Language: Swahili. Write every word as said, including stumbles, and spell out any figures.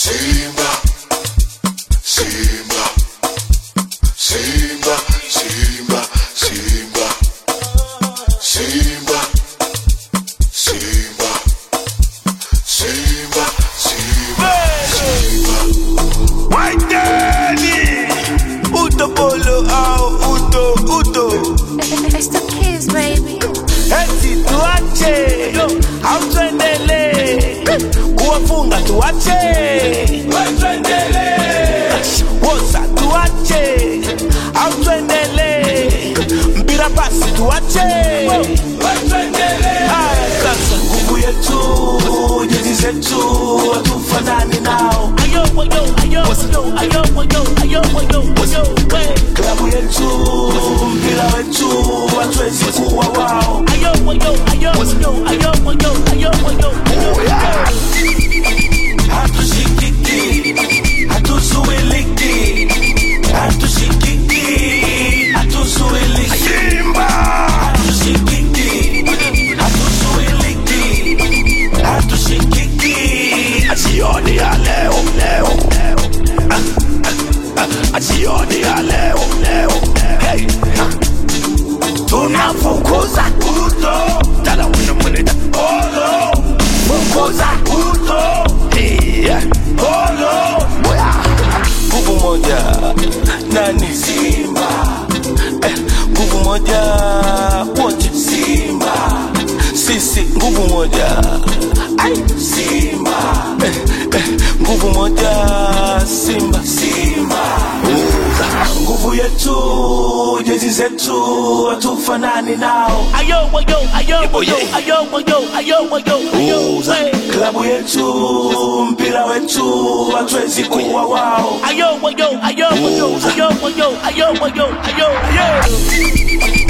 Simba, Simba, Simba, Simba, Simba, Simba, Simba, Simba, Simba, Simba. White Daddy, Uto Polo, oh, Uto, Uto. It's the kids, baby. Eti tuache, au tuendele, kuwafunga tuache, tuendele. Woza tuache, au tuendele, mpira pasi tuache, tuendele. Aya sasa nguvu yetu, jezi zetu, hatufanani nao. Ayo, ayo, ayo, ayo, ayo, ayo, ayo, ayo, ayo, klabu yetu, mpira wetu, hatuwezi kuwa wao. Ayo, ayo, ayo, ayo, ayo, ayo, ayo, ayo, ayo. Hatushikiki, hatuzuiliki, hatushikiki, hatuzuiliki. Simba! Hatushikiki, hatuzuiliki, hatushikiki. Jioni ya leo, leo, leo. Jioni ya leo, leo. Hey, tunafukuza kuto, tala una mweneda olo. Fukuza kuto, hey, olo. Boya, nguvu moja, nani Simba? Eh, nguvu moja, wote Simba. Sisi nguvu moja, ay Simba. Eh, eh, nguvu moja, Simba, Simba. Nguvu yetu, jezi zetu, hatufanani nao. Ayo, ayo, ayo, ayo, ayo, ayo, ayo, ayo, ayo. Klabu yetu, mpira wetu, hatuwezi kuwa wao. Ayo, ayo, ayo, ayo, ayo, ayo, ayo, ayo, ayo, ayo.